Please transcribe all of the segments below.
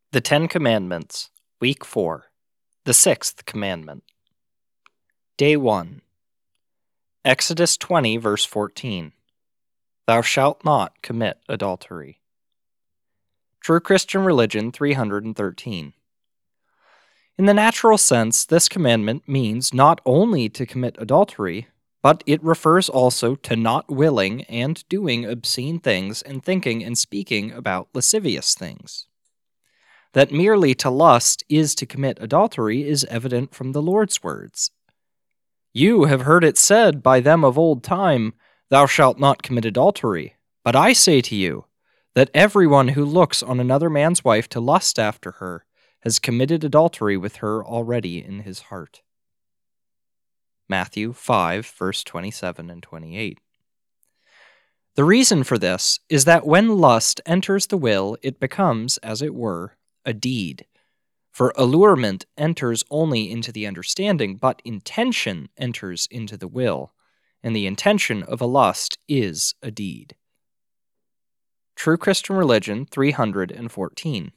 The Ten Commandments, Week 4, the Sixth Commandment. Day 1. Exodus 20, verse 14. Thou shalt not commit adultery. True Christian Religion 313. In the natural sense, this commandment means not only to commit adultery, but it refers also to not willing and doing obscene things and thinking and speaking about lascivious things. That merely to lust is to commit adultery is evident from the Lord's words. You have heard it said by them of old time, Thou shalt not commit adultery. But I say to you, that everyone who looks on another man's wife to lust after her has committed adultery with her already in his heart. Matthew 5, verse 27 and 28. The reason for this is that when lust enters the will, it becomes, as it were, a deed. For allurement enters only into the understanding, but intention enters into the will, and the intention of a lust is a deed. True Christian Religion 314.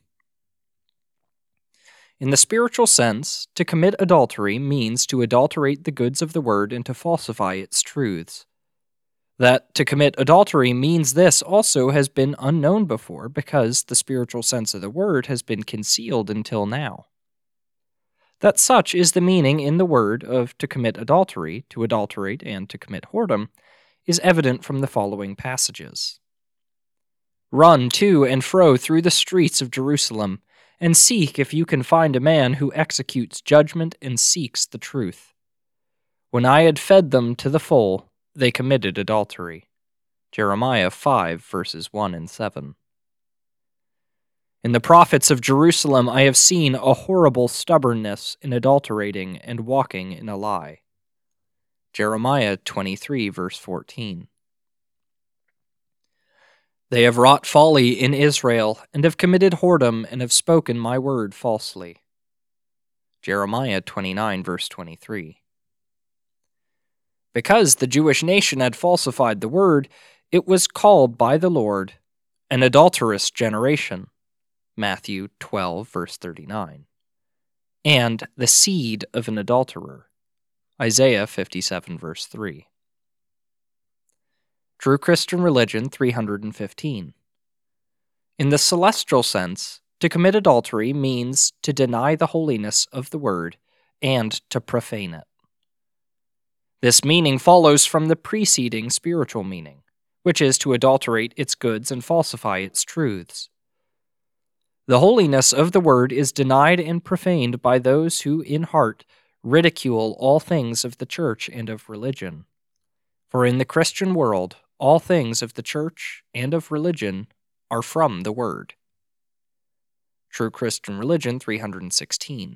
In the spiritual sense, to commit adultery means to adulterate the goods of the word and to falsify its truths. That to commit adultery means this also has been unknown before because the spiritual sense of the word has been concealed until now. That such is the meaning in the word of to commit adultery, to adulterate, and to commit whoredom is evident from the following passages. Run to and fro through the streets of Jerusalem, and seek if you can find a man who executes judgment and seeks the truth. When I had fed them to the full, they committed adultery. Jeremiah 5, verses 1 and 7. In the prophets of Jerusalem I have seen a horrible stubbornness in adulterating and walking in a lie. Jeremiah 23, verse 14. They have wrought folly in Israel, and have committed whoredom, and have spoken my word falsely. Jeremiah 29, verse 23. Because the Jewish nation had falsified the word, it was called by the Lord an adulterous generation. Matthew 12, verse 39. And the seed of an adulterer. Isaiah 57, verse 3. True Christian Religion 315. In the celestial sense, to commit adultery means to deny the holiness of the word and to profane it. This meaning follows from the preceding spiritual meaning, which is to adulterate its goods and falsify its truths. The holiness of the word is denied and profaned by those who, in heart, ridicule all things of the church and of religion. For in the Christian world, all things of the church and of religion are from the word. True Christian Religion 316.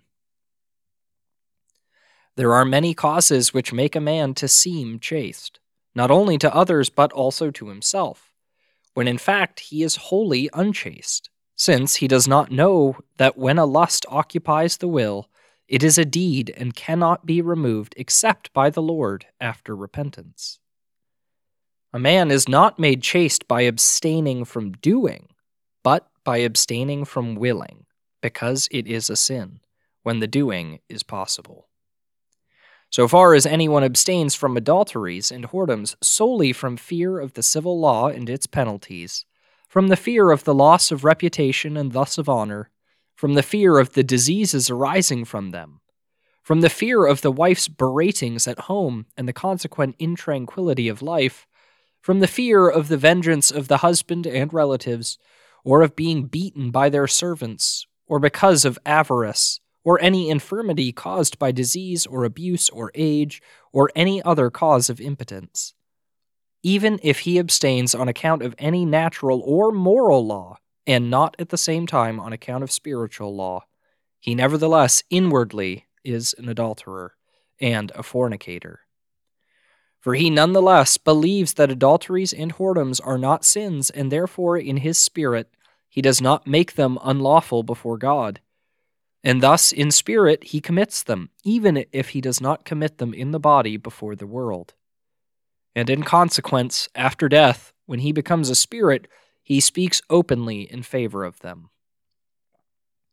There are many causes which make a man to seem chaste, not only to others but also to himself, when in fact he is wholly unchaste, since he does not know that when a lust occupies the will, it is a deed and cannot be removed except by the Lord after repentance. A man is not made chaste by abstaining from doing, but by abstaining from willing, because it is a sin, when the doing is possible. So far as anyone abstains from adulteries and whoredoms solely from fear of the civil law and its penalties, from the fear of the loss of reputation and thus of honor, from the fear of the diseases arising from them, from the fear of the wife's beratings at home and the consequent intranquility of life, from the fear of the vengeance of the husband and relatives, or of being beaten by their servants, or because of avarice, or any infirmity caused by disease or abuse or age, or any other cause of impotence. Even if he abstains on account of any natural or moral law, and not at the same time on account of spiritual law, he nevertheless inwardly is an adulterer and a fornicator. For he nonetheless believes that adulteries and whoredoms are not sins, and therefore in his spirit he does not make them unlawful before God. And thus in spirit he commits them, even if he does not commit them in the body before the world. And in consequence, after death, when he becomes a spirit, he speaks openly in favor of them.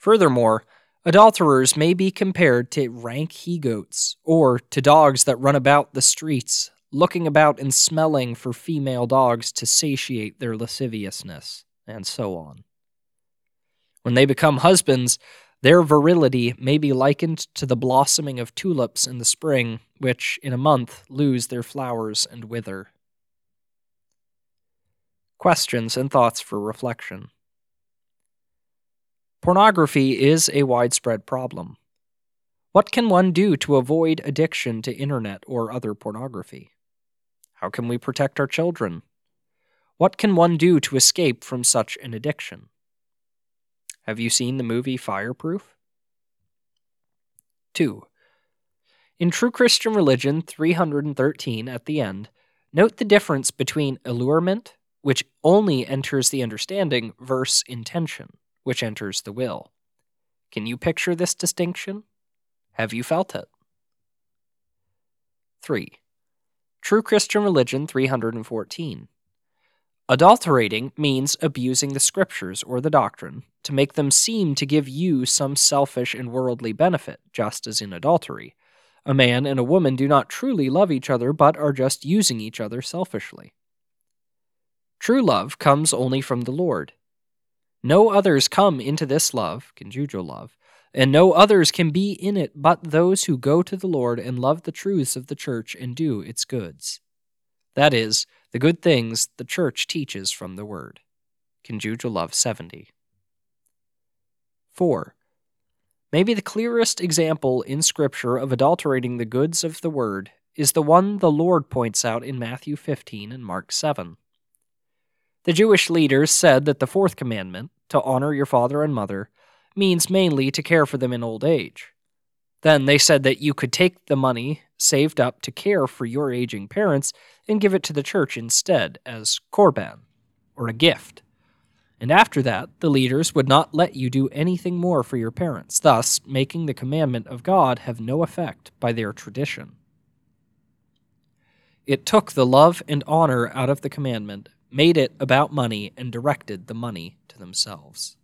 Furthermore, adulterers may be compared to rank he-goats, or to dogs that run about the streets, looking about and smelling for female dogs to satiate their lasciviousness, and so on. When they become husbands, their virility may be likened to the blossoming of tulips in the spring, which, in a month, lose their flowers and wither. Questions and thoughts for reflection. Pornography is a widespread problem. What can one do to avoid addiction to internet or other pornography? How can we protect our children? What can one do to escape from such an addiction? Have you seen the movie Fireproof? 2. In True Christian Religion 313 at the end, note the difference between allurement, which only enters the understanding, versus intention, which enters the will. Can you picture this distinction? Have you felt it? 3. True Christian Religion 314. Adulterating means abusing the scriptures or the doctrine to make them seem to give you some selfish and worldly benefit, just as in adultery. A man and a woman do not truly love each other, but are just using each other selfishly. True love comes only from the Lord. No others come into this love, conjugal love, and no others can be in it but those who go to the Lord and love the truths of the church and do its goods. That is, the good things the church teaches from the Word. Conjugal Love 70. 4. Maybe the clearest example in Scripture of adulterating the goods of the Word is the one the Lord points out in Matthew 15 and Mark 7. The Jewish leaders said that the fourth commandment, to honor your father and mother, means mainly to care for them in old age. Then they said that you could take the money saved up to care for your aging parents and give it to the church instead as korban, or a gift. And after that, the leaders would not let you do anything more for your parents, thus making the commandment of God have no effect by their tradition. It took the love and honor out of the commandment, made it about money, and directed the money to themselves.